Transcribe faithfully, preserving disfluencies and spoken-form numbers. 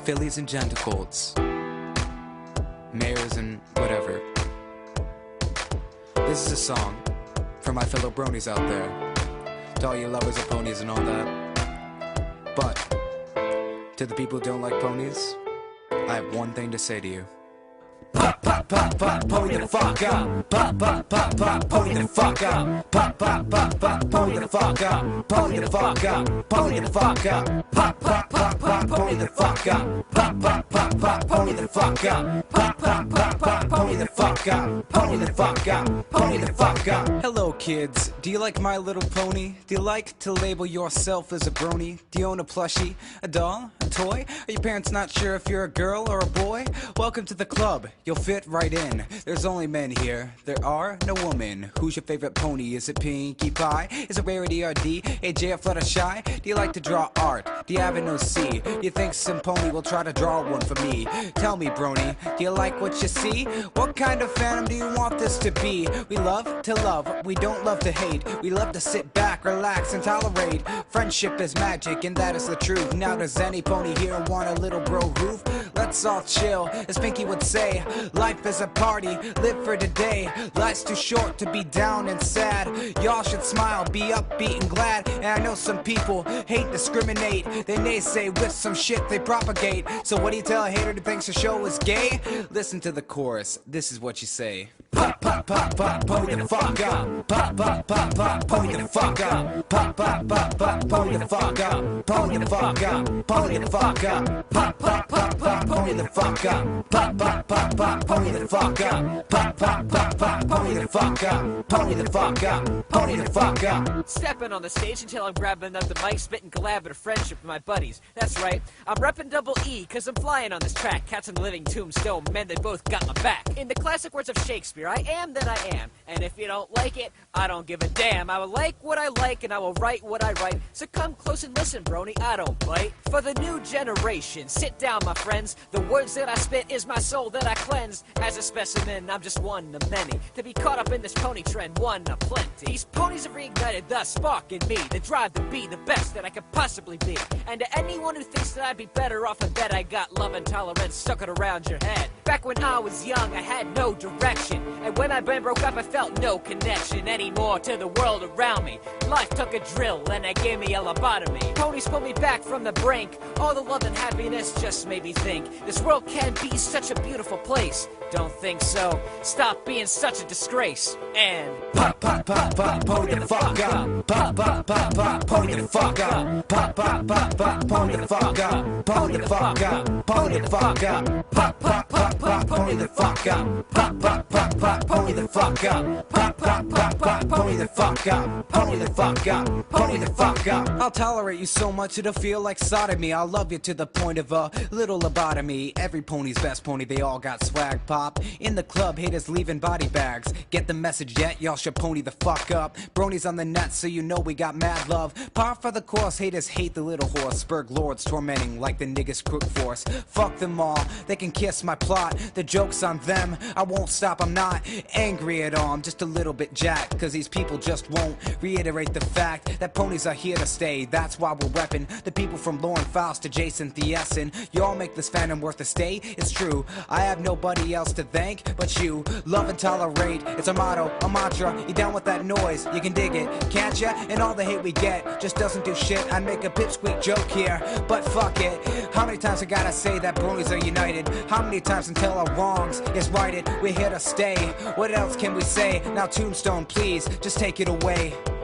fillies and gentle-colts, mares and whatever. This is a song for my fellow bronies out there, to all you lovers of ponies and all that. But to the people who don't like ponies, I have one thing to say to you. Pop, pop, pop, pop, pony the fuck up. Pop, pop, pop, pop, pony the fuck up. Pop, pop, pop, pop, pony the fuck up. Pony the fuck up. Pony the fuck up. Pop, pop, pop, pop, pony the fuck up. Pop, pop, pop, pop, pony the fuck up. Pop, pop, pop, pop, pony the fuck up. Pony the fuck up. Pony the fuck up. Hello, kids. Do you like My Little Pony? Do you like to label yourself as a brony? Do you own a plushie, a doll, a toy? Are your parents not sure if you're a girl or a boy? Welcome to the club. You'll fit right in. There's only men here. There are no women. Who's your favorite pony? Is it Pinkie Pie? Is it Rarity or D? A J or Fluttershy? Do you like to draw art? Do you have an O C? Do you think some pony will try to draw one for me? Tell me, brony, do you like what you see? What kind of phantom do you want this to be? We love to love. We don't love to hate. We love to sit back, relax, and tolerate. Friendship is magic, and that is the truth. Now, does any pony here want a little bro roof? Let's all chill, as Pinkie would say. Life is a party, live for today. Life's too short to be down and sad. Y'all should smile, be upbeat and glad. And I know some people hate, discriminate. They naysay with some shit they propagate. So what do you tell a hater who thinks the show is gay? Listen to the chorus, this is what you say. Pop, pop, pop, pop, pony the fuck up. Pop, pop, pop, pop, pony the fuck up. Pop, pop, pop, pop, pony the fuck up. Pony the fuck up. Pony the fuck up. Pop, pop, pop, pop, pony the fuck up. Pop, pop, pop, pop, pony the fuck up. Pop, pop, pop, pop, pony the fuck up. Pony the fuck up. Pony the fuck up. Stepping on the stage until I'm grabbing up the mic, spitting collaborative friendship with my buddies. That's right, I'm repping double E, cause I'm flying on this track. Cats and living tombstone, men, they both got my back. In the classic words of Shakespeare, I am that I am. And if you don't like it, I don't give a damn. I will like what I like and I will write what I write. So come close and listen, brony, I don't bite. For the new generation, sit down, my friends. The words that I spit is my soul that I cleanse. As a specimen, I'm just one of many. To be caught up in this pony trend, one of plenty. These ponies have reignited the spark in me, the drive to be the best that I could possibly be. And to anyone who thinks that I'd be better off in bed, I got love and tolerance stuck it around your head. Back when I was young, I had no direction. And when my brain broke up, I felt no connection anymore to the world around me. Life took a drill and it gave me a lobotomy. Ponies pulled me back from the brink. All the love and happiness just made me think this world can be such a beautiful place. Don't think so? Stop being such a disgrace. And pop, pop, pop, pop, pony the fuck up. Pop, pop, pop, pop, pony the fuck up. Pop, pop, pop, pop, pony the fuck up. Pony the fuck up. Pony the fuck up. Pop, pop, pop, pop, pony the fuck up. Pop, pop, pop, pop, pony the fuck up. Pop, pop, pop, pop, pony the fuck up. Pony the fuck up. Pony the fuck up. I'll tolerate you so much it'll feel like sodomy. I'll love you to the point of a little lobotomy. Every pony's best pony, they all got swag pop. In the club, haters leaving body bags. Get the message yet? Y'all should pony the fuck up. Bronies on the net, so you know we got mad love. Par for the course, haters hate the little horse. Spurg lords tormenting like the niggas crook force. Fuck them all, they can kiss my plot. The joke's on them, I won't stop. I'm not angry at all, I'm just a little bit jacked. Cause these people just won't reiterate the fact that ponies are here to stay. That's why we're repping the people from Lauren Faust to Jason Thiessen. Y'all make this fandom worth a stay. It's true, I have nobody else to thank but you. Love and tolerate, it's a motto, a mantra. You down with that noise? You can dig it, can't ya? And all the hate we get just doesn't do shit. I'd make a pipsqueak joke here, but fuck it. How many times I gotta say that bronies are united? How many times until our wrongs is righted? We're here to stay. What else can we say? Now Tombstone, please, just take it away.